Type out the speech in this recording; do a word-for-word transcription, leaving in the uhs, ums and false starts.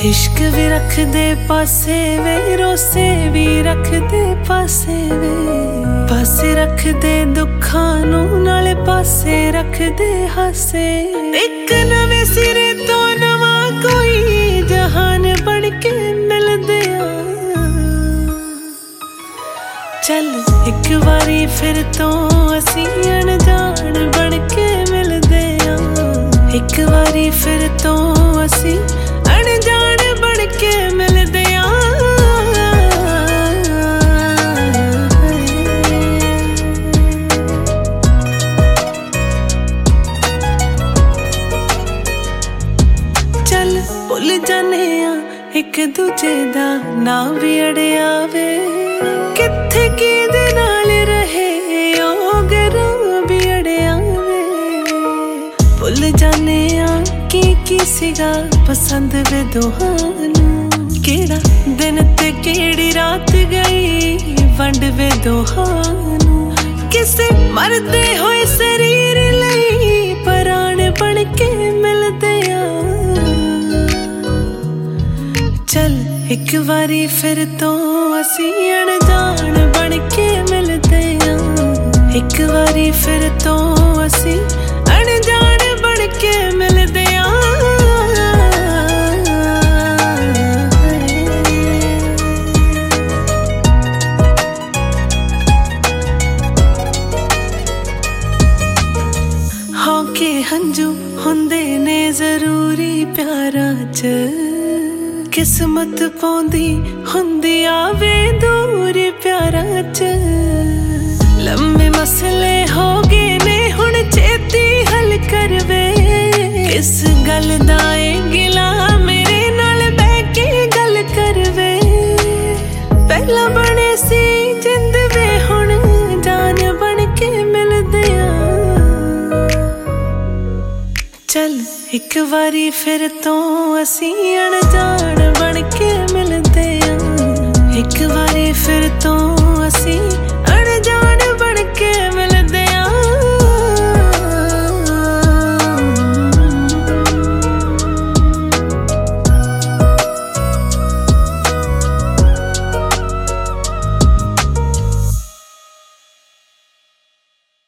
इश्क भी रख दे पासे वे, रोसे भी रख दे पासे वे। पासे रख दे दुखां नू नाले पासे रख दे हासे। एक नवे सिरे तो नवा कोई जहान बन के मिलदे आ। चल एक बारी फिर तो असी अनजान बन के मिलदे आ। एक बारी फिर तो असी अनजान बन के मिलदे आ। चल भुल जाने आ एक दूजे दा नाम भी अड़िया वे। किथे किहदे नाल रहे ओ गरां भी अड़िया वे। भुल जाने आ की की सीगा पसंद वे दोहां नू। केड़ा दिन ते केड़ी रात गई वंड वे दोहां नू। किसे मरदे होए शरीर लई प्राण बन के मिलदे आ। चल एक बारी फिर तो असी अनजान बन के मिलदे आ। एक बारी फिर तो असी अनजान बन के मिलदे आ। के हंजू हुंदे ने जरूरी प्यारां च। किस्मत पौंदी हुंदी आवे दूर प्यारां च। लम्बे मसले हो गए ने हुण छेती हल करवे। किस गल दा ए गिला मेरे नाल बैठ के गल करवे। पहला बने सी जिंद वे हुण जान बन के मिलदे आ। चल एक बारी फिर तो असी अनजान बन के मिलदे आ। एक बारी फिर तो